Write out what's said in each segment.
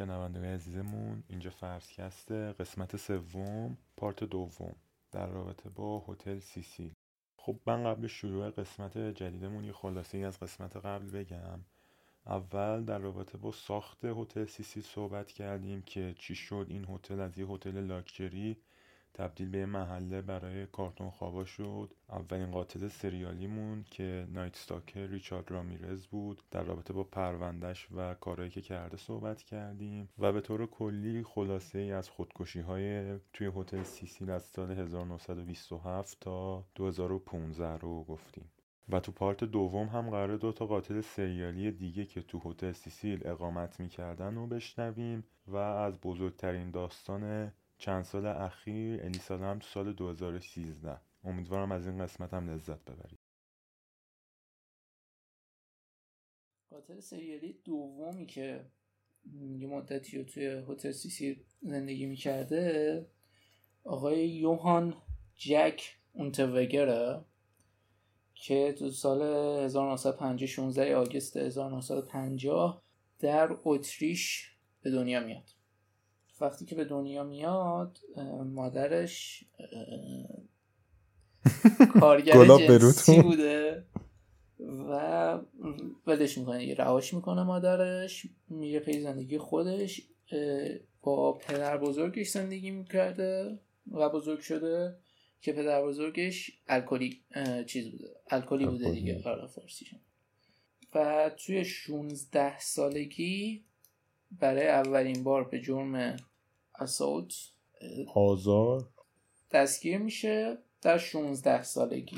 شنوندگان عزیزمون، اینجا فرضکسته قسمت سوم پارت دوم در رابطه با هتل سیسیل. خب من قبل شروع قسمت جدیدمون یه خلاصه‌ای از قسمت قبل بگم. اول در رابطه با ساخت هتل سیسیل صحبت کردیم که چی شد این هتل از یه هتل لاکچری تبدیل به محله برای کارتون خوابا شد. اولین قاتل سریالیمون که نایت استاکر ریچارد رامیرز بود، در رابطه با پروندهش و کارهایی که کرده صحبت کردیم و به طور کلی خلاصه ای از خودکشی های توی هتل سیسیل از سال 1927 تا 2015 رو گفتیم. و تو پارت دوم هم قراره 2 قاتل سریالی دیگه که تو هتل سیسیل اقامت میکردن رو بشنویم و از بزرگترین داستان چند سال اخیر الیسا لم تو سال 2013. امیدوارم از این قسمت هم لذت ببرید. قاتل سریالی دومی که یه مدتی رو توی هتل سیسیل زندگی میکرده آقای یوهان جک اونتوگره که تو سال 1950 16 آگوست 1950 در اتریش به دنیا میاد. وقتی که به دنیا میاد مادرش کارگر جنسی بوده و ولش میکنه، رهاش میکنه مادرش، میره پی زندگی خودش. با پدر بزرگش زندگی میکرده و بزرگ شده که پدر بزرگش الکلی بوده دیگه، آره فارسیش. و توی 16 سالگی برای اولین بار به جرم آزار دستگیر میشه در 16 سالگی.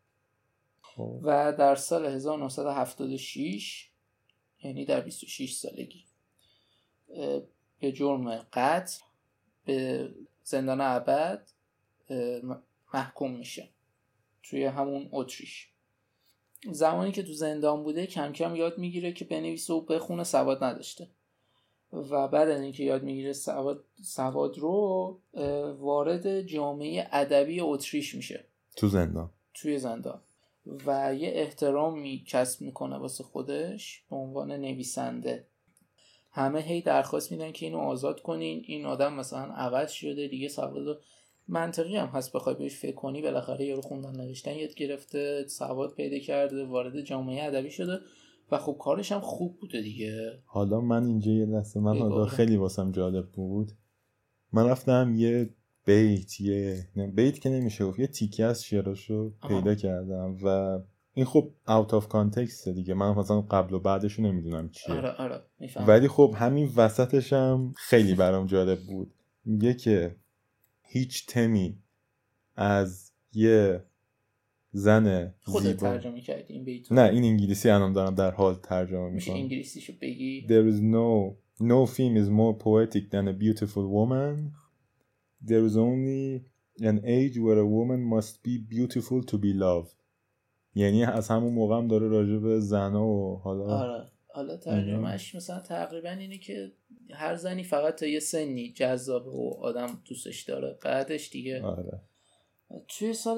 و در سال 1976 یعنی در 26 سالگی به جرم قتل به زندان ابد محکوم میشه توی همون اتریش. زمانی که تو زندان بوده کم کم یاد میگیره که بنویسه و بخونه، سواد نداشته و بعد از اینکه یاد میگیره سواد رو وارد جامعه ادبی اتریش میشه توی زندان و یه احترامی کسب میکنه واسه خودش به عنوان نویسنده. همه هی درخواست میدن که اینو آزاد کنین، این آدم مثلا عوض شده دیگه، سواد منطقی هم هست بخوای بهش فکر کنی، بالاخره یارو خوندن نوشتن یاد گرفته، سواد پیدا کرده، وارد جامعه ادبی شده و خب کارش هم خوب بوده دیگه. حالا من اینجا یه لحظه من خیلی واسم جالب بود، من رفتم یه بیت که نمیشه گفت، یه تیکه از شعراشو پیدا کردم و این خب out of context دیگه، من مثلا قبل و بعدشو نمیدونم چیه. آره میفهم. ولی خب همین وسطش هم خیلی برام جالب بود. میگه که هیچ تمی از یه زن خودت ترجمه کردی این بیتو؟ نه این انگلیسی الان دارم در حال ترجمه میکنم. میشه انگلیسیشو بگی؟ There is no theme is more poetic than a beautiful woman. There is only an age where a woman must be beautiful to be loved. یعنی از همون موقع هم داره راجع به زنا و حالا ترجمهش مثلا تقریبا اینه که هر زنی فقط تا یه سنی جذابه و آدم دوستش داره، بعدش دیگه توی سال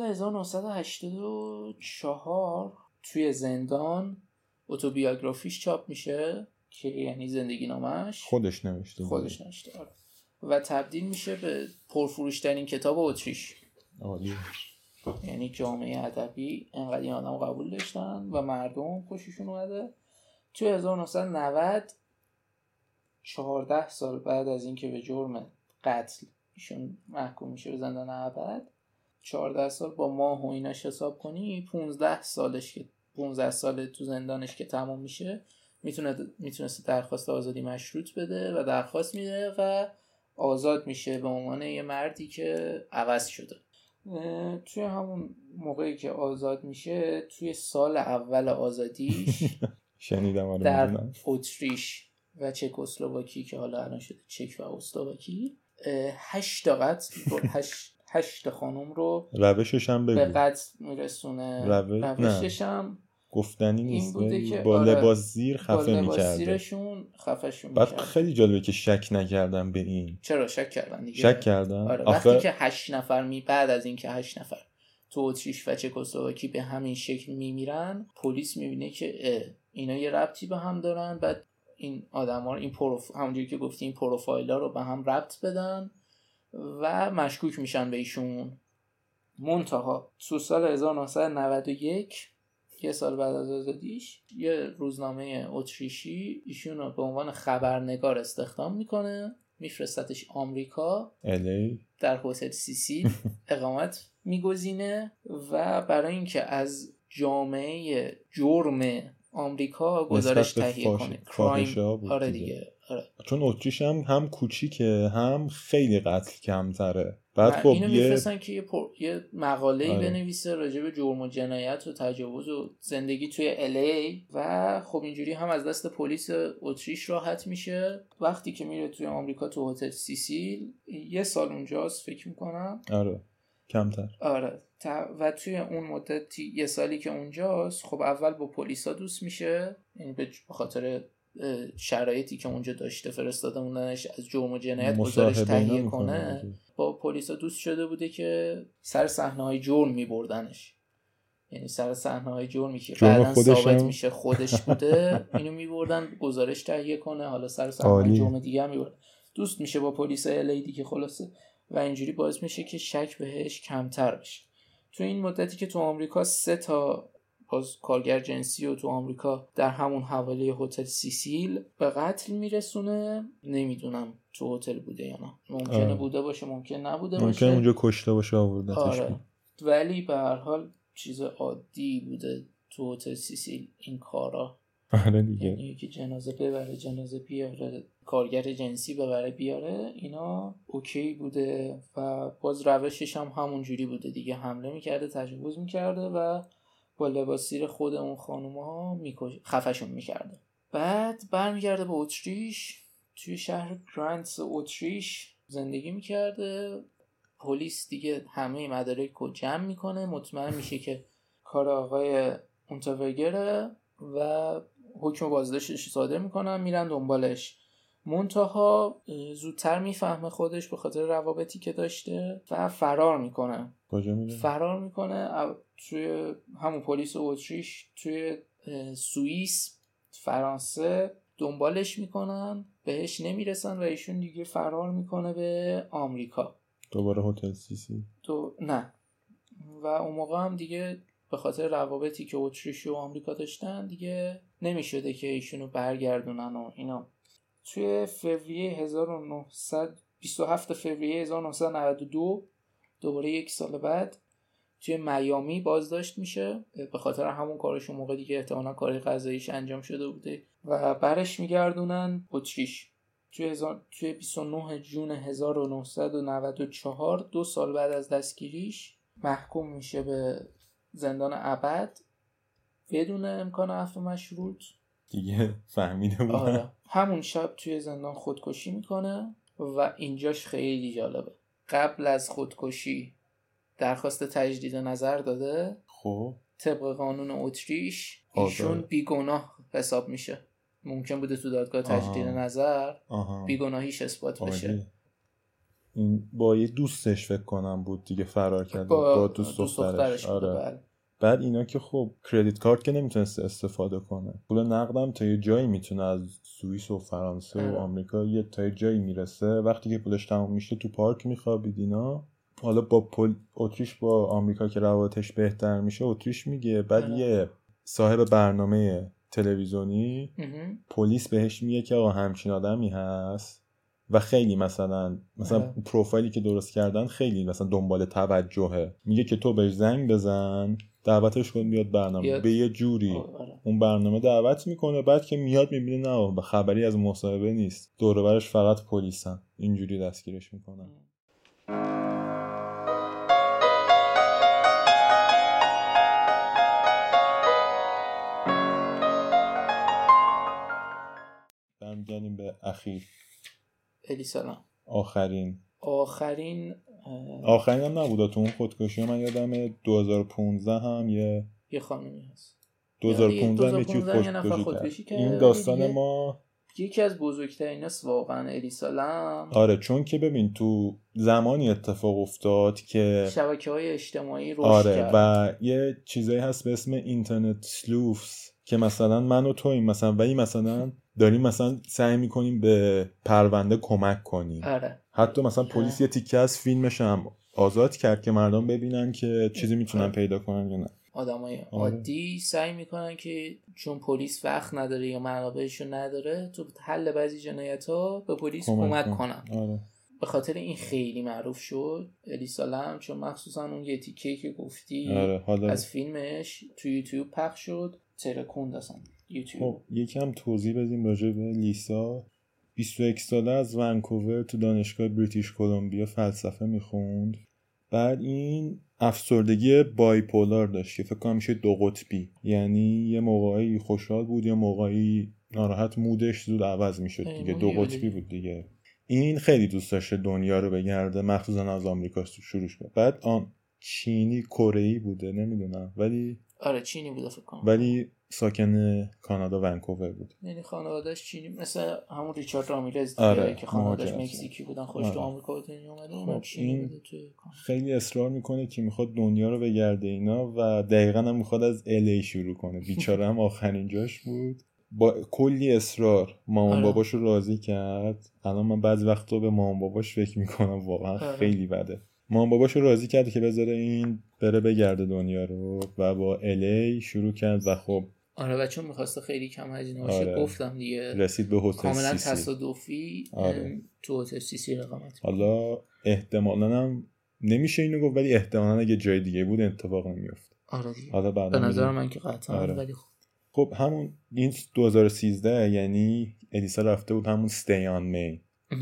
1984 توی زندان اتوبیوگرافیش چاپ میشه که یعنی زندگی نامش خودش نوشته و تبدیل میشه به پرفروشترین کتاب اتریش. یعنی جامعه ادبی انقدر این آدم قبول داشتن و مردم خوششون اومده. توی 1990 14 سال بعد از اینکه به جرم قتل ایشون محکوم میشه به زندان ابد، 14 سال با ماه و ایناش حساب کنی 15 سال تو زندانش که تموم میشه میتونست درخواست آزادی مشروط بده و درخواست میده و آزاد میشه به عنوان یه مردی که عوض شده. توی همون موقعی که آزاد میشه توی سال اول آزادیش شنیدم در اتریش و چکسلواکی که حالا الان شده چک و اسلواکی 8 خانم رو روشش هم بگو به قتل میرسونه. روشش هم گفتنی نیست، با لباس زیر خفه میکرده، زیرشون خفهشون بعد میکرده. خیلی جالبه که شک نکردم به این. چرا شک کردن دیگه؟ شک کردن وقتی که 8 نفر بعد از این که 8 نفر تو اتریش و چکسلواکی به همین شکل میمیرن، پلیس میبینه که اینا یه ربطی به هم دارن، بعد این آدما رو همونجوری که گفتی این پروفایل‌ها رو به هم ربط بدن و مشکوک میشن به ایشون. منتها تو سال 1991 یه سال بعد از آزادیش یه روزنامه اتریشی ایشون رو به عنوان خبرنگار استخدام میکنه، میفرستتش آمریکا LA در هتل سیسیل اقامت میگزینه و برای اینکه از جامعه جرم آمریکا گزارش تهیه کنه. کرایم. آره دیگه. آره. چون اتریش هم کوچیکه هم خیلی قتل کمتره. بعد خب اینو میفرستن که یه مقاله‌ای بنویسه راجع به جرم و جنایت و تجاوز و زندگی توی LA و خب اینجوری هم از دست پلیس اتریش راحت میشه. وقتی که میره توی آمریکا تو هتل سیسیل یه سال اونجاست فکر میکنم. آره کمتر. آره و توی اون مدت یه سالی که اونجاست خب اول با پلیسا دوست میشه، یعنی به خاطر شرایطی که اونجا داشته فرستاده موندنش از جرم و جنایت گزارش تهیه کنه. با پلیسا دوست شده بوده که سر صحنه‌های جرم میبردنش، یعنی سر صحنه‌های جرمی که بعداً ثابت میشه خودش بوده اینو میبردن گزارش تهیه کنه، حالا سر صحنه‌های جرم دیگه هم میبردن. دوست میشه با پلیس LA دیگه خلاصه و اینجوری باعث میشه که شک بهش کمتر بشه. تو این مدتی که تو آمریکا 3 تا باز کارگر جنسی و تو آمریکا در همون حوالی هتل سیسیل به قتل میرسونه. نمیدونم تو هتل بوده یا نه، ممکنه بوده باشه ممکن نبوده باشه، ممکنه اونجا کشته باشه آوردتش. آره. ولی به هر حال چیز عادی بوده تو هتل سیسیل این کارا. آره دیگه، یعنی که جنازه ببره جنازه بیاره، کارگر جنسی ببره بیاره، اینا اوکی بوده و باز روشش هم همون جوری بوده دیگه، حمله میکرده تجاوز میکرده و با لباس زیر خود اون خانوما خفشون میکرده. بعد برمیگرده به اتریش، توی شهر گرانتس اتریش زندگی میکرده. پلیس دیگه همه مدارک رو جمع میکنه، مطمئن میشه که کار آقای اونتاورگره و حکم بازداشتش صادر میکنن، میرن دنبالش. منتها زودتر میفهمه خودش به خاطر روابطی که داشته و فرار میکنه. کجا میره؟ فرار میکنه توی همون پلیس اتریش توی سوئیس، فرانسه دنبالش میکنن، بهش نمیرسن و ایشون دیگه فرار میکنه به آمریکا. دوباره هتل سیسیل؟ نه، و اون موقع هم دیگه به خاطر روابطی که اتریش و آمریکا داشتن دیگه نمیشده که ایشونو برگردونن و اینا. توی فوریه 27 فوریه 1992 دوباره 1 سال بعد توی میامی بازداشت میشه به خاطر همون کارش. اون موقع دیگه احتمالاً کاری قضاییش انجام شده بوده و برش میگردونن اتریش. توی 29 جون 1994 2 سال بعد از دستگیریش محکوم میشه به زندان ابد بدون امکان عفو مشروط. دیگه فهمیده بودن. آره. همون شب توی زندان خودکشی میکنه و اینجاش خیلی جالبه. قبل از خودکشی درخواست تجدید نظر داده. خب طبق قانون اتریش ایشون بیگناه حساب میشه. ممکن بوده تو دادگاه تجدید نظر بیگناهیش اثبات بشه. این با یه دوستش فکر کنم بود دیگه فرار کرده با دوست دخترش. آره. بعد اینا که خب کردیت کارت که نمیتونست استفاده کنه، پول نقدم تا یه جایی میتونه از سوئیس و فرانسه و آمریکا یه تا یه جایی میرسه. وقتی که پولش تموم میشه تو پارک میخوابید اینا. حالا با اتریش با آمریکا که روابطش بهتر میشه اتریش میگه، بعد یه صاحب برنامه تلویزیونی پلیس بهش میگه که آقا همچین آدمی هست و خیلی مثلا پروفایلی که درست کردن خیلی مثلا دنبال توجهه، میگه که تو بهش زنگ بزن دعوتش کن بیاد برنامه به یه جوری اون برنامه دعوت میکنه. بعد که میاد میبینه نه به خبری از مصاحبه نیست، دور و برش فقط پلیسن، اینجوری دستگیرش میکنن. برمیگردیم به الیسا. آخرین هم نبوده تو اون خودکشی. من یادمه 2015 هم یه خانمی هست 2015 یکی خودکشی کرد. این داستان ما یکی از بزرگترین است واقعا الیسا لم. آره چون که ببین تو زمانی اتفاق افتاد که شبکه‌های اجتماعی رشد کرد و یه چیزایی هست به اسم اینترنت سلوفز که مثلا من و تو این مثلا و این مثلا داریم مثلا سعی میکنیم به پرونده کمک کنیم. آره. حتی مثلا پلیس یه تیکه از فیلمش هم آزاد کرد که مردم ببینن که چیزی میتونن پیدا کنن یا نه. آدمای عادی سعی میکنن که چون پلیس وقت نداره یا منابعشو نداره تو حل بعضی جنایت‌ها به پلیس کمک کنن. آره. به خاطر این خیلی معروف شد الیسا لم، چون مخصوصا اون یه تیکه که گفتی از فیلمش تو یوتیوب پخش شد ترکوند اصلا یوتیوب. خب یکم توضیح بدیم راجع به لیسا. 21 ساله از ونکوور تو دانشگاه بریتیش کلمبیا فلسفه میخوند. بعد این افسردگی بایپولار داشت که فکر کنم میشه دو قطبی، یعنی یه موقعی خوشحال بود یه موقعی ناراحت، مودش زود عوض میشد دیگه، دو قطبی بود دیگه. این خیلی دوست داشته دنیا رو بگرده، مخصوصا از آمریکا شروع کرد. بعد چینی کره‌ای بوده نمیدونم، ولی آره چینی بوده فکر کنم، ولی ساکن کانادا ونکوور بود. یعنی خانواده‌اش چینی، مثل همون ریچارد رامیرز که خانواده‌اش مکزیکی بودن، خوش تو آمریکا دنیا اومده. اونم چینی بوده. خیلی اصرار میکنه که میخواد دنیا رو بگرده اینا و دقیقاً هم میخواد از الی شروع کنه. بیچاره هم آخرین جاش بود. با کلی اصرار مامان باباش رو راضی کرد. الان من بعضی وقتا به مامان باباش فکر میکنم واقعا خیلی بده. مامان باباش رو راضی کرد که بذاره این بره بگرده دنیا رو و با الی شروع کرد و خب آره و چون میخواسته خیلی کم هزینه باشه گفتم دیگه رسید به هتل کاملا سیسی. تصادفی تو هتل سیسی اقامت. حالا احتمالاً هم نمیشه اینو گفت، ولی احتمالاً اگه جای دیگه بود اتفاق نمیفت. آره دیگه. حالا به نظر من که قطعا ولی خب همون این 2013 یعنی الیسا رفته بود همون stay on main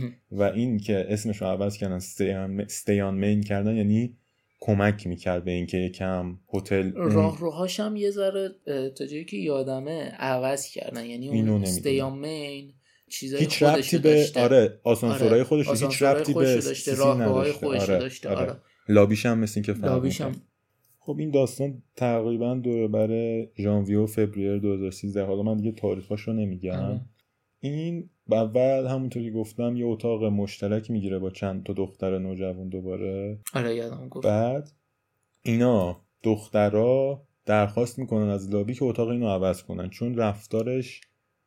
و این که اسمش رو عوض کردن stay on main کردن، یعنی کمک میکرد به این که یکم هتل راهروهاش هم یه ذره تا جایی که یادمه عوض کردن، یعنی اون stay on main چیزای هیچ ربطی به آسانسورهای خودش هیچ ربطی به داشته، راهروهای خودش داشته. آره لابیش هم مثل این که فرق می‌کنه. خب این داستان تقریبا دور بر ژانویه و فوریه 2013. حالا من دیگه تاریخاشو نمیگم. این اول همونطوری گفتم یه اتاق مشترک میگیره با چند تا دختر نوجوان دوباره. آره یادم گفت. بعد اینا دخترها درخواست میکنن از لابی که اتاق اینو عوض کنن چون رفتارش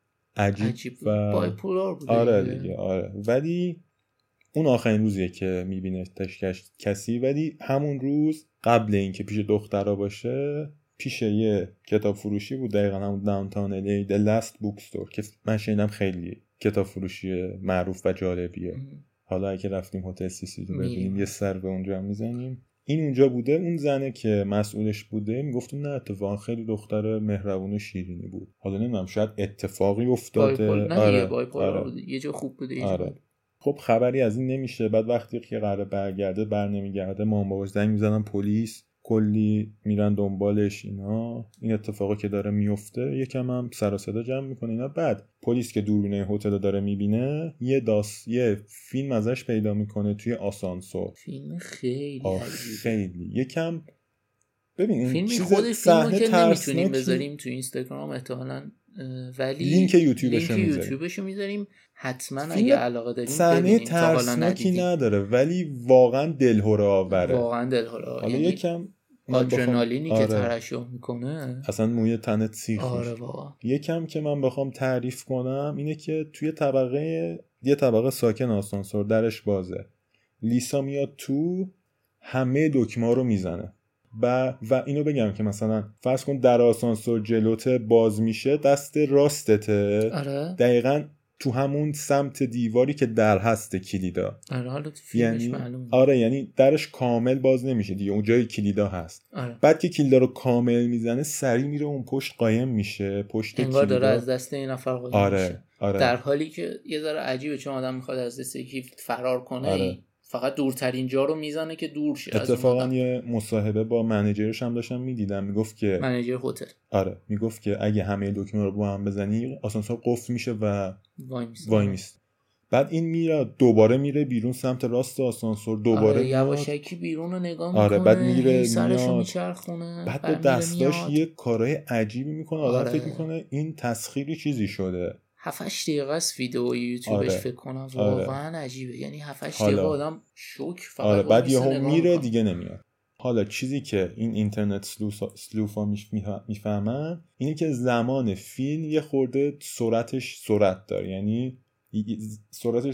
عجیب و بایپولار بوده. آره دیگه آره. ولی اون آخرین روزیه که میبینه کسی، ولی همون روز قبل اینکه پیش دخترها باشه پیش یه کتاب فروشی بود، دقیقا همون داونتاون الی The Last Bookstore که من شنیدم خیلی کتاب فروشی معروف و جالبیه. حالا اگه رفتیم هتل سیسی رو ببینیم یه سر به اونجا هم میزنیم. این اونجا بوده. اون زنه که مسئولش بوده میگفت نه اتفاقا خیلی دختر مهربون و شیرینی بود. حالا نمیدونم شاید اتفاقی افتاده. آره بوده. یه جا خوب بوده یه جا. خب خبری از این نمیشه. بعد وقتی که قراره برگرده نمیگرده، مامان باباش زنگ میزنن پلیس، کلی میرن دنبالش. این اتفاقی که داره میفته یکم هم سر و صدا جمع میکنه اینا. بعد پلیس که دوربین هتل داره میبینه یه فیلم ازش پیدا میکنه توی آسانسور. فیلم خیلی خیلی یکم ببین فیلم خود فیلمو که نمیتونیم بذاریم تو اینستاگرام احتمالاً، ولی لینک یوتیوبشو میذاریم. حتما اگه علاقه دارین صحنه ترسناکی نداره ولی واقعا دلهره آوره. حالا یعنی یکم آدرنالینی که ترشح میکنه اصلا موی تنت سیخ میشه. یکم که من بخوام تعریف کنم اینه که توی یه طبقه ساکن آسانسور درش بازه. لیسا میاد تو، همه دکمه رو میزنه و اینو بگم که مثلا فرض کن در آسانسور جلوت باز میشه، دست راستته. آره. دقیقاً تو همون سمت دیواری که در هست کلیدا. آره حالا تو فیلمش معلومه. آره یعنی درش کامل باز نمیشه دیگه، اونجای کلیدا هست. آره. بعد که کلیدا رو کامل میزنه سریع میره اون پشت قایم میشه پشت کلیدا. انگار داره از دست این نفر قایم میشه. آره. در حالی که یه ذره عجیبه چون آدم میخواد از دست یکی فرار کنه. آره. فقط دورترین جا رو میزنه که دور شه. اتفاقا یه مصاحبه با منیجرش هم داشتم میدیدم، میگفت که منیجر هتل آره میگفت که اگه همه دکمه رو با هم بزنی آسانسور قفل میشه و وای میست. بعد این میره دوباره میره بیرون سمت راست آسانسور، دوباره یواشکی بیرون رو نگاه میکنه. آره بعد میره سرشو میچرخونه، بعد با دستاش یه کارهای عجیبی میکنه. آدم فکر میکنه این تسخیری چیزی شده. 7-8 دقیقه است ویدیو یوتیوبش. فکر کنم واقعا عجیبه. یعنی 7-8 دقیقه آدم شوک فقط. بعد یهو میره دیگه نمیاد. حالا چیزی که این اینترنت سلوفا میفهمن اینه که زمان فیلم یه خورده سرعت داره، یعنی سرعتش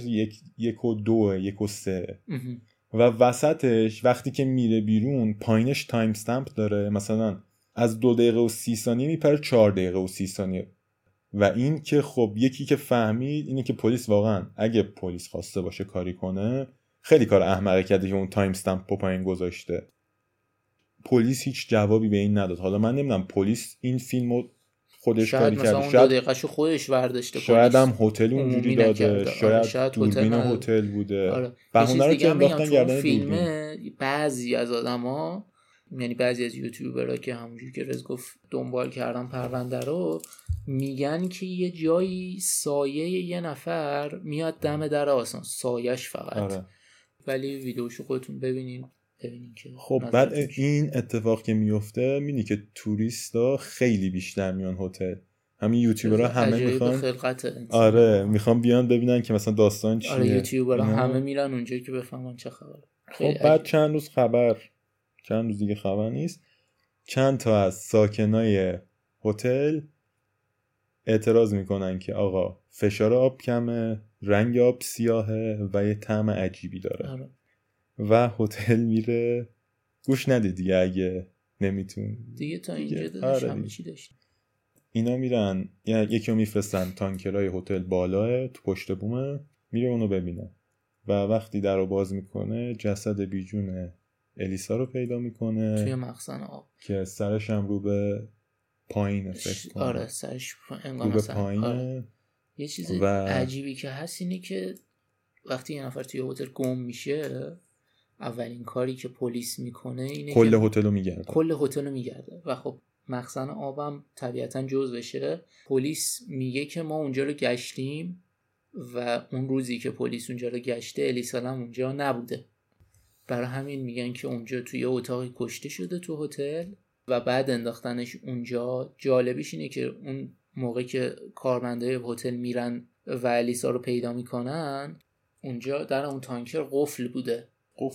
1.2 1.3 و وسطش وقتی که میره بیرون پایینش تایم استمپ داره، مثلا از 2 دقیقه و 30 ثانیه میپره 4 دقیقه و 30 ثانیه. و این که خب یکی که فهمید اینه که پلیس واقعا اگه پلیس خواسته باشه کاری کنه خیلی کار احمقی کرده که اون تایم استمپ پایین گذاشته. پلیس هیچ جوابی به این نداد. حالا من نمیدونم پلیس این فیلمو خودش کاری کرده، شاید 2 دقیقه‌شو خودش برداشته، شاید هم هتل اونجوری داده، شاید دوربین هتل بوده. آره. بهونه رو که انداختن گردن فیلم. بعضی از آدما، یعنی بعضی از یوتیوبرها که همونجوری که رز گفت دنبال کردن پرونده رو، میگن که یه جایی سایه یه نفر میاد دم در آسان، سایش فقط. آره. ولی ویدیوشو خودتون ببینین که خب بعد این اتفاق که میفته میبینی که توریستا خیلی بیشتر میان هتل. همین یوتیوبرها همه میخوان، آره میخوان بیان ببینن که مثلا داستان چیه. آره یوتیوبرها همه میرن اونجا که بفهمن چه خبره. خب بعد چند روز دیگه خبر نیست، چند تا از ساکنای هتل اعتراض میکنن که آقا فشار آب کمه، رنگ آب سیاهه و یه طعم عجیبی داره. آره. و هتل میره گوش نده دیگه، اگه نمیتون دیگه تا اینجا دادش همه چی داشت. اینا میرن یکی رو میفرستن تانکرای هتل بالاه تو پشت بومه، میره اونو ببینه و وقتی در رو باز میکنه جسد بیجون الیسا رو پیدا میکنه توی مخزن آب که سرش هم رو به پایینه فکر کنم. آره سرش رو به پایینه. آره. یه چیز عجیبی که هست اینه که وقتی یه نفر توی هتل گم میشه اولین کاری که پلیس میکنه اینه کل هتل رو میگرده و خب مخزن آبم طبیعتا جزوشه. پلیس میگه که ما اونجا رو گشتیم و اون روزی که پلیس اونجا رو گشته الیسا هم اونجا نبوده، برای همین میگن که اونجا توی اتاقی کشته شده تو هتل و بعد انداختنش اونجا. جالبیش اینه که اون موقع که کارمندای هتل میرن و الیسا رو پیدا میکنن اونجا در اون تانکر قفل بوده.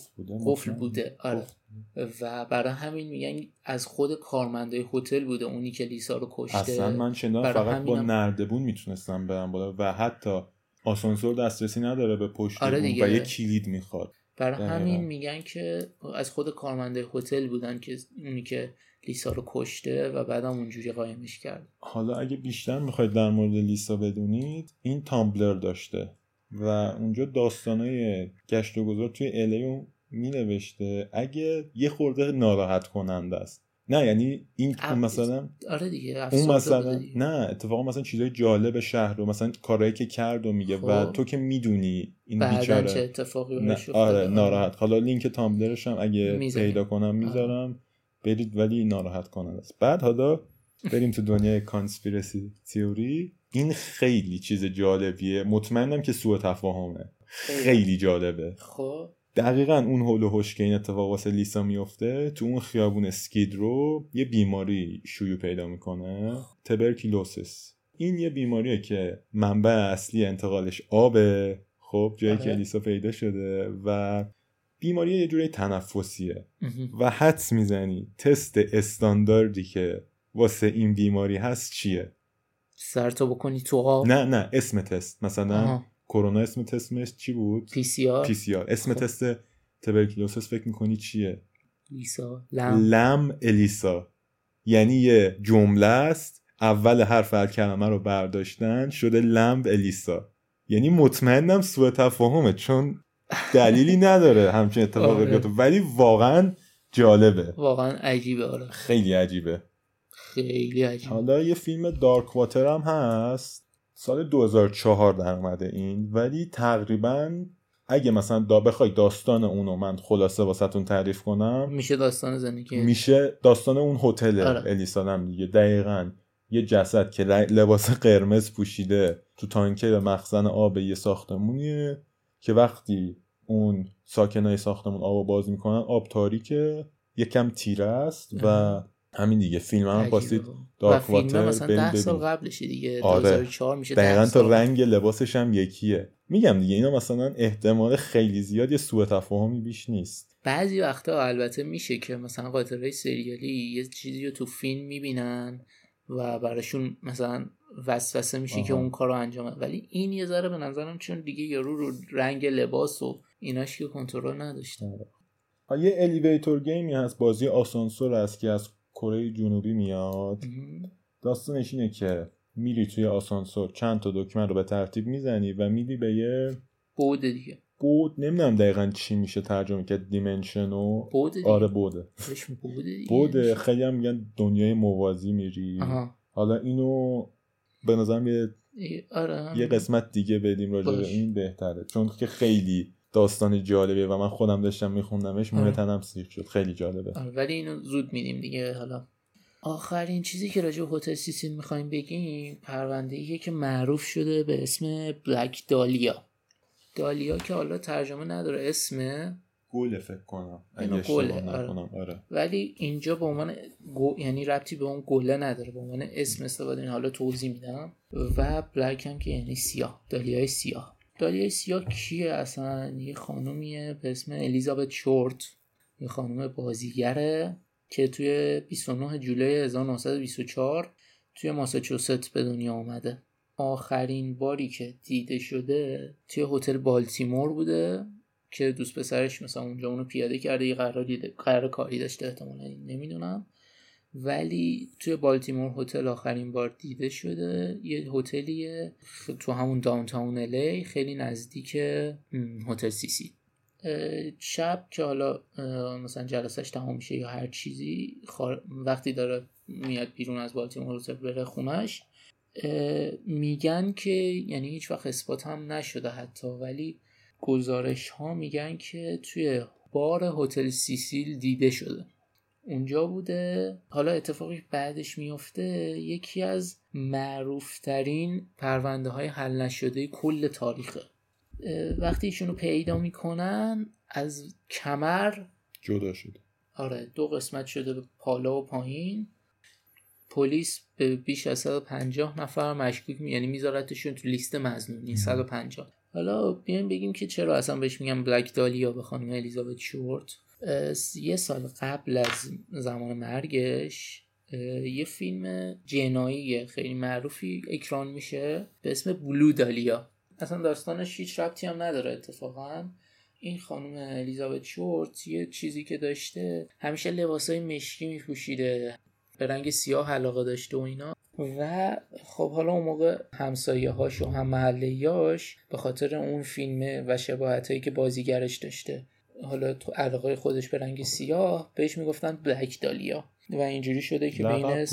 آره. و برای همین میگن از خود کارمندای هتل بوده اونی که لیسا رو کشته. اصلا من شنیدم فقط با نردبون میتونستم برم بالا و حتی آسانسور دسترسی نداره به پشت بوم و یه کلید میخواد. برای همین میگن که از خود کارمندای هتل بودن که اونی که لیسا رو کشته و بعدم اونجوری قایمش کرد. حالا اگه بیشتر میخواید در مورد لیسا بدونید، این تامبلر داشته و اونجا داستانای گشت و گذار توی الیو می نوشته. اگه یه خورده ناراحت کننده است، نه یعنی این مثلا آره دیگه اون مثلا نه اتفاقا مثلا چیزای جالب شهر رو مثلا کارهایی که کرد و میگه و تو که میدونی این بیچاره چه اتفاقی براش آره ناراحت. حالا لینک تامبلرش هم اگه پیدا کنم میذارم برید، ولی ناراحت کننده است. بعد حالا بریم تو دنیای کانسپیرسی تئوری. این خیلی چیز جالبیه، مطمئنم که سوء تفاهمه، خیلی جالبه. خب دقیقاً اون هول و هوش که این اتفاق واسه لیسا میفته، تو اون خیابون اسکید رو یه بیماری شیوع پیدا میکنه، تبرکلوسیس. این یه بیماریه که منبع اصلی انتقالش آبه، خب جایی که لیسا پیدا شده، و بیماری یه جوری تنفسیه و حدس میزنی تست استانداردی که واسه این بیماری هست چیه؟ سرتو بکنی تو آب؟ نه اسم تست مثلا کرونا اسم تستش چی بود؟ PCR. اسم تست تبرکلوسیس فکر میکنی چیه؟ لیسا. لم الیسا. یعنی یه جمله است، اول حرف هر کلمه رو برداشتن شده لم الیسا. یعنی مطمئنم سوء تفاهمه چون دلیلی نداره همچین اتفاقی بیفته، ولی واقعا جالبه، واقعا عجیبه. آره خیلی عجیبه. حالا یه فیلم دارک واتر هم هست، سال 2004 در اومده این، ولی تقریبا اگه مثلا بخوای داستان اونو من خلاصه واسهتون تعریف کنم، میشه داستان زندگی، میشه داستان اون هتل الیسا هم دیگه. دقیقاً یه جسد که لباس قرمز پوشیده تو تانکر مخزن آب یه ساختمونیه که وقتی اون ساکنای ساختمون آبو باز میکنن آب تاریکه، یکم تیره است و همین دیگه. فیلم هم پاسید و دارک فیلم واتر مثلا 10 سال قبلشه دیگه. آره. 2004 میشه 10 دقیقاً سال. تا رنگ لباسش هم یکیه. میگم دیگه اینا مثلا احتمال خیلی زیاد یه سوء تفاهمی بیش نیست. بعضی وقتا البته میشه که مثلا قاطرهای سریالی یه چیزی رو تو فیلم میبینن و براشون مثلا وسوسه میشه که اون کارو انجامه، ولی این یه ذره به نظرم چون دیگه یارو رو رنگ لباس و ایناش که کنترل نداشته. یه الیویتور گیمی هست، بازی آسانسور هست که از کره جنوبی میاد. داستانش اینه که میری توی آسانسور چند تا دکمه رو به ترتیب میزنی و میری به یه بود دیگه. بود نمیدونم دقیقاً چی میشه ترجمه کرد، دیمنشن و آره بوده. بوده خیلی هم میگن دنیای موازی میری. حالا اینو به نظرم یه قسمت دیگه بدیم راجع به این بهتره، چون که خیلی داستان جالبه و من خودم داشتم میخوندمش موی تنم سیخ شد، خیلی جالبه. ولی اینو زود میدیم دیگه. حالا آخرین چیزی که راجع به هتل سیسیل میخوایم بگیم پرونده‌ایه که معروف شده به اسم بلک دالیا. دالیا که حالا ترجمه نداره، اسمه گل فکر کنم اگه اشتباه نکنم. آره. ولی اینجا به عنوان یعنی ربطی به اون گله نداره، به عنوان اسم استفاده این حالا توضیح میدم. و بلک هم که یعنی سیاه، دالیای سیاه. دالیای سیاه کیه اصلا؟ یه خانومیه به اسم الیزابت شورت، یه خانم بازیگره که توی 29 جولای 1924 توی ماساچوست به دنیا آمده. آخرین باری که دیده شده توی هتل بالتیمور بوده که دوست پسرش مثلا اونجا اونو پیاده کرده، یه قرار کاری داشته احتمالاً، نمیدونم، ولی توی بالتیمور هتل آخرین بار دیده شده. یه هتلیه تو همون داونتاون الی، خیلی نزدیک هتل سیسیل. شب که حالا مثلا جلسش تمام میشه یا هر چیزی، وقتی داره میاد بیرون از بالتیمور هتل بره خونش، میگن که یعنی هیچ وقت اثبات هم نشده حتی، ولی گزارش ها میگن که توی بار هتل سیسیل دیده شده، اونجا بوده. حالا اتفاقی بعدش میفته، یکی از معروفترین پرونده های حل نشده کل تاریخه. وقتی ایشونو پیدا میکنن از کمر جدا شده. آره 2 قسمت شده به بالا و پایین. پلیس به بیش از 150 نفر مشکوک یعنی میذارتشون تو لیست مظنونی 150. حالا بیایم بگیم که چرا اصلا بهش میگم بلک دالیا به خانم الیزابت شورت. یه سال قبل از زمان مرگش یه فیلم جنایی خیلی معروفی اکران میشه به اسم بلو دالیا. اصلا داستانش هیچ ربطی هم نداره اتفاقا. این خانم الیزابت شورت یه چیزی که داشته، همیشه لباسای مشکی میپوشیده، به رنگ سیاه علاقه داشته و اینا. و خب حالا اون موقع همسایه‌هاش و هم محله‌هاش به خاطر اون فیلمه و شباهتایی که بازیگرش داشته، حالا تو علاقه خودش به رنگ سیاه بهش میگفتن بلک دالیا و اینجوری شده که لقبش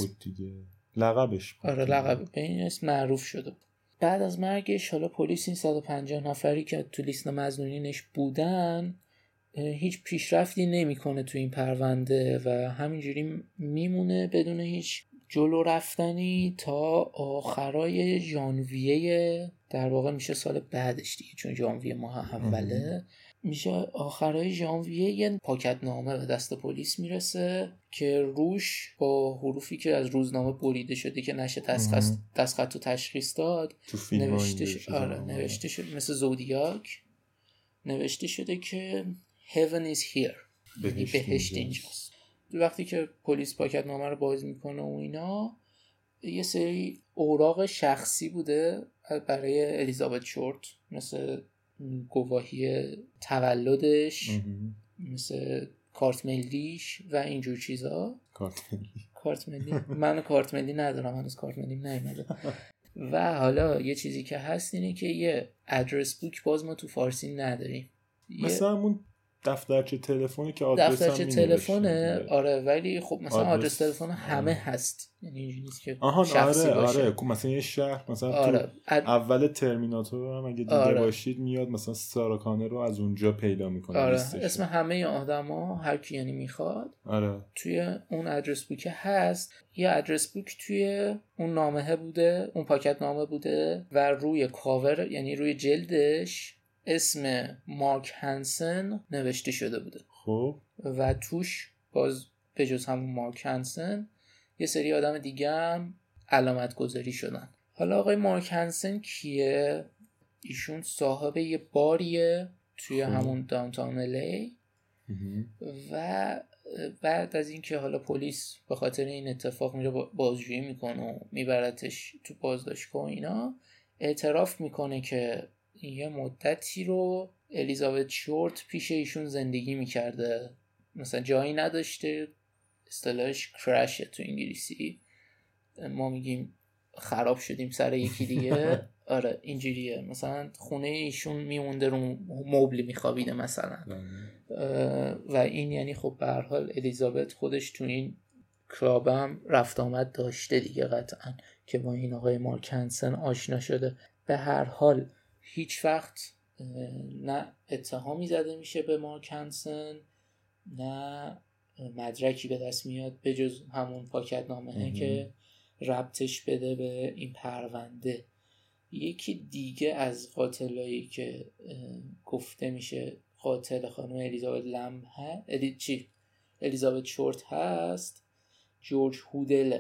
بود. آره لقب به این اسم معروف شده. بعد از مرگش حالا پلیس این 150 نفری که تو لیست مظنونینش بودن هیچ پیشرفتی نمیکنه تو این پرونده و همینجوری میمونه بدون هیچ جلو رفتنی تا آخرای ژانویه، در واقع میشه سال بعدش دیگه چون ژانویه ماه اوله، میشه آخرای ژانویه یه پاکت نامه به دست پلیس میرسه که روش با حروفی که از روزنامه بریده شده که نشه دستخط و تشخیص داد نوشته شده مثل زودیاک، نوشته شده که Heaven is here، بهشت اینجاست. وقتی که پلیس پاکت نامه رو باز میکنه و اینا، یه سری اوراق شخصی بوده برای الیزابت شورت، مثل گواهی تولدش، مثل کارت ملیش و اینجور چیزا. کارت ملی من کارت ملی ندارم، هنوز کارت ملی نیومده. و حالا یه چیزی که هست اینه که یه ادرس بوک باز ما تو فارسی نداریم، مثلا همون دفترچه تلفنی که آدرس هم دفترچه تلفنه. آره ولی خب مثلا آدرس تلفن همه هست، یعنی اینجوری نیست که شخصی باشه. آره مثلا یه شهر مثلا تو اول ترمیناتور هم اگه دیده باشید میاد مثلا ساراکانه رو از اونجا پیدا میکنه. اسم همه آدما هر کی یعنی میخواد توی اون آدرس بوک هست. یه آدرس بوک توی اون نامه بوده، اون پاکت نامه بوده و روی کاور یعنی روی جلدش اسم مارک هانسن نوشته شده بوده. خب و توش باز به جز همون مارک هنسن یه سری آدم دیگه هم علامت گذاری شدن. حالا آقای مارک هنسن کیه؟ ایشون صاحب یه باریه توی همون داونتاون الی و بعد از اینکه حالا پلیس به خاطر این اتفاق میره بازجویی میکنه و میبرتش تو بازداشتگاه و اینا، اعتراف میکنه که یه مدتی رو الیزابت شورت پیش ایشون زندگی میکرده، مثلا جایی نداشته، اصطلاحش کرشه تو انگلیسی، ما میگیم خراب شدیم سر یکی دیگه. آره اینجوریه، مثلا خونه ایشون میمونده رو مبل میخوابیده مثلا. و این یعنی خب به هر حال الیزابت خودش تو این کلاب هم رفت آمد داشته دیگه قطعا که با این آقای مارک هنسن آشنا شده. به هر حال هیچ وقت نه اتهامی زده میشه به مارک هنسن، نه مدرکی به دست میاد به جز همون پاکتنامه که ربطش بده به این پرونده. یکی دیگه از قاتلایی که گفته میشه قاتل خانم الیزابت الیزابت شورت هست، جورج هودل.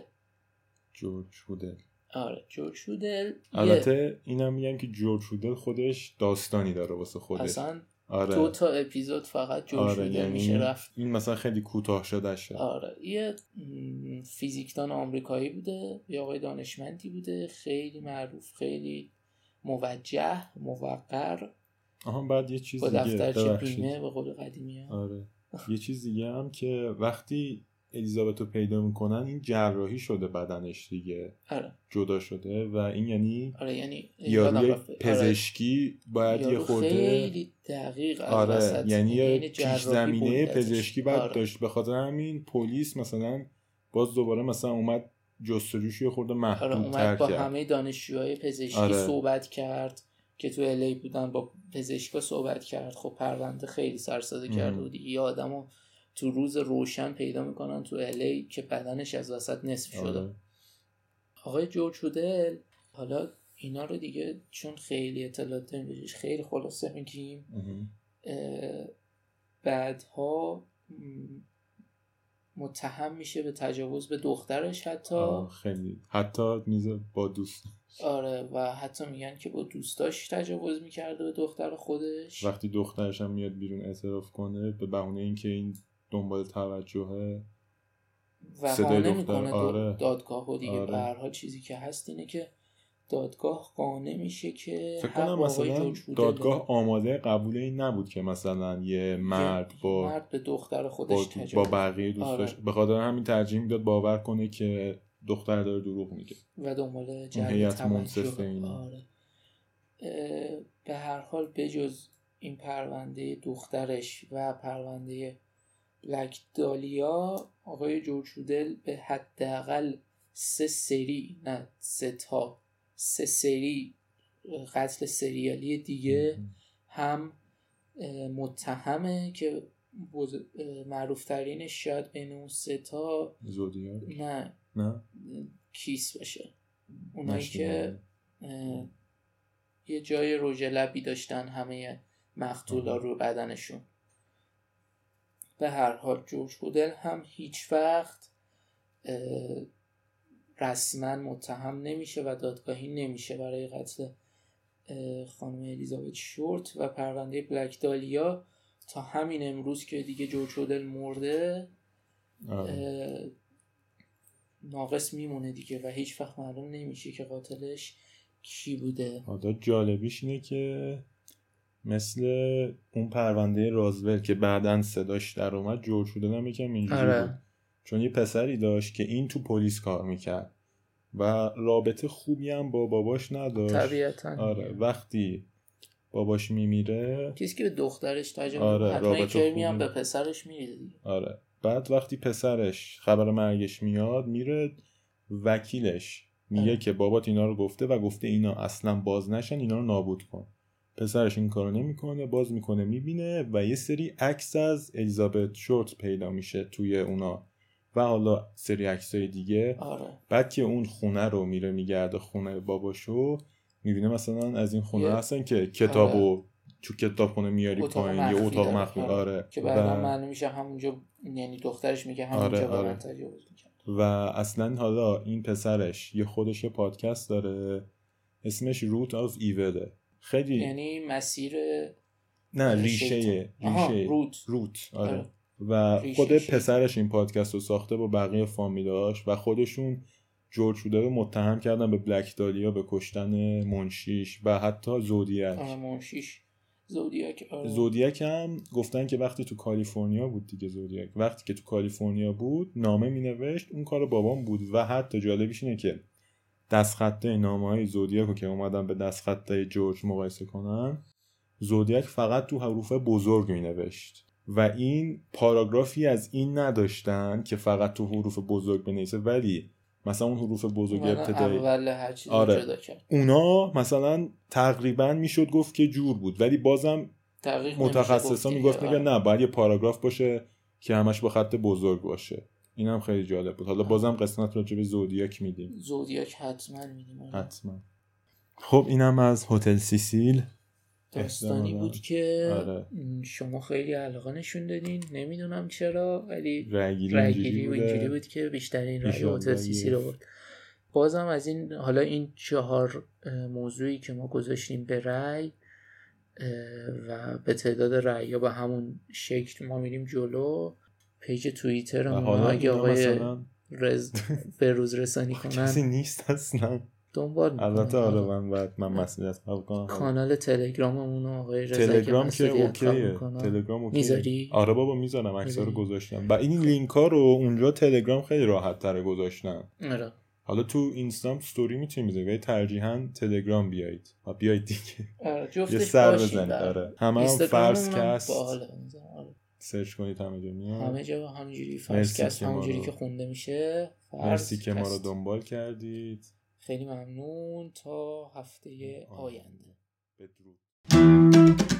آره جورج هودل. البته اینم میگن که جورج هودل خودش داستانی داره واسه خودش. اصلا 2 تا اپیزود فقط جورج هودل یعنی میشه رفت. این مثلا خیلی کوتاه شده شه. آره یه فیزیکدان آمریکایی بوده، یه آقای دانشمندی بوده، خیلی معروف، خیلی موجه، موقر. بعد یه چیز دیگه با دفترچه بیمه به قول قدیمی ها. آره یه چیز دیگه هم که وقتی الیزابت رو پیدا میکنن این جراحی شده بدنش دیگه. آره. جدا شده و این یعنی یاروی پزشکی باید یه خورده خیلی دقیق از وسط. یعنی پیش زمینه پزشکی باید داشت. به خاطر همین پلیس مثلا باز دوباره مثلا اومد جستجوش یه خورده محدودتر کرد. با همه دانشجوهای پزشکی صحبت کرد که تو الی بودن، با پزشکا صحبت کرد. خب پرونده خیلی سرساده کرد و دیگه یه آدمو تو روز روشن پیدا میکنن تو الی که بدنش از وسط نصف شده. آقای جورج هودل، حالا اینا رو دیگه چون خیلی اطلاعات داریم بهش خیلی خلاصه میگیم. بعدها متهم میشه به تجاوز به دخترش، حتی میزه با دوست. آره و حتی میگن که با دوستاش تجاوز میکرده به دختر خودش. وقتی دخترش هم میاد بیرون اعتراف کنه به بهونه اینکه این دنبال توجهه و قانع میکنه دادگاه و دیگه. به هر حال چیزی که هست اینه که دادگاه قانع میشه که فکر کنم مثلا دادگاه آماده قبول این نبود که مثلا یه مرد به دختر خودش با بقیه دوستاش. به خاطر همین ترجیح میداد باور کنه که دختر داره دروغ میگه و دنبال جلب توجه. به هر حال بجز این پرونده دخترش و پرونده بلک دالیا، آقای جورج هودل به حداقل 3 سری قتل سریالی دیگه هم متهمه که معروف ترینش شاید بین اون 3 تا زودیاک نه کیس باشه. اونایی که یه جای رژ لبی داشتن همه مقتولا رو بدنشون. به هر حال جورج هودل هم هیچ وقت رسما متهم نمیشه و دادگاهی نمیشه برای قتل خانم الیزابت شورت و پرونده بلک دالیا تا همین امروز که دیگه جورج هودل مرده ناقص میمونه دیگه و هیچ وقت معلوم نمیشه که قاتلش کی بوده. جالبیش اینه که مثل اون پرونده رازول که بعدن صداش در اومد، جورج هودل هم یکم اینجوری بود، چون یه پسری داشت که این تو پلیس کار میکرد و رابطه خوبی هم با باباش نداشت طبیعتاً. وقتی باباش میمیره کسی که به دخترش تجاوز حتما کرمی هم به پسرش میره دیگه. بعد وقتی پسرش خبر مرگش میاد میره وکیلش میگه که بابات اینا رو گفته و گفته اینا اصلا باز نشن، اینا رو نابود کن. پسرش این کارو نمیکنه، باز میکنه میبینه و یه سری عکس از الیزابت شورت پیدا میشه توی اونا و حالا سری عکسای دیگه. بعد که اون خونه رو میره میگرده، خونه باباشو میبینه مثلا از این خونه هستن که کتابو تو کتابخونه میاری پایین یه اتاق مخفی. آره که بعدا معلوم میشه همونجا، یعنی دخترش میگه همونجا با من تجاوز میکنه. و اصلا حالا این پسرش خودش یه پادکست داره اسمش روت آف ایوله. خیلی یعنی مسیر ریشه روت. آره. و خود پسرش این پادکست رو ساخته با بقیه فامیلاش و خودشون جورج شوده رو متهم کردن به بلک دالیا، به کشتن منشیش و حتی زودیاک. منشیش زودیاک هم گفتن که وقتی تو کالیفرنیا بود دیگه، زودیاک وقتی که تو کالیفرنیا بود نامه مینوشت، اون کار بابام بود. و حتی جالبیش اینه که دستخطه نامه‌های زودیاک رو که اومدن به دستخطه جورج مقایسه کنن، زودیاک فقط تو حروف بزرگ مینوشت و این پاراگرافی از این نداشتن که فقط تو حروف بزرگ بنویسه، ولی مثلا اون حروف بزرگ ابتدایی اول هر چیزی جدا کرد. اونا مثلا تقریبا میشد گفت که جور بود، ولی بازم متخصصا میگفتن که نه باید یه پاراگراف باشه که همش با خط بزرگ باشه. این هم خیلی جالب بود. حالا بازم قسمت راجع به زودیاک میدیم. زودیاک حتما میدیم. حتما. خب اینم از هتل سیسیل. داستانی بود که شما خیلی علاقه نشون دادین، نمیدونم چرا، ولی رأیگیری اینجوری بود که بیشترین رأی هتل سیسیل رو بود. بازم از این حالا این 4 موضوعی که ما گذاشتیم به رأی و به تعداد رأی‌ها به همون شکل ما میریم جلو. پیج توییترمون اگه آقای به روز رسانی کنن کسی نیست اصلا دنبال میکنم. البته آره من مسئولیت قبول کنم. کانال تلگراممون آقای رضا تلگرام که اوکیه. تلگرام اوکی. میذاری؟ آره بابا میذارم، عکس‌ها رو گذاشتم و این لینک‌ها رو اونجا تلگرام خیلی راحت تره گذاشتن. آره. حالا تو اینستام استوری میتونید بذارید ولی ترجیحاً تلگرام بیایید. بیایید دیگه. آره جفتش یه سر بزنید. آره. همه فرض‌کست. آره. سرچ کنید همه جا میاد. همه جا همینجوری فرض‌کست همونجوری که خونده میشه. مرسی که ما رو دنبال کردید. خیلی ممنون. تا هفته آینده. بدرود.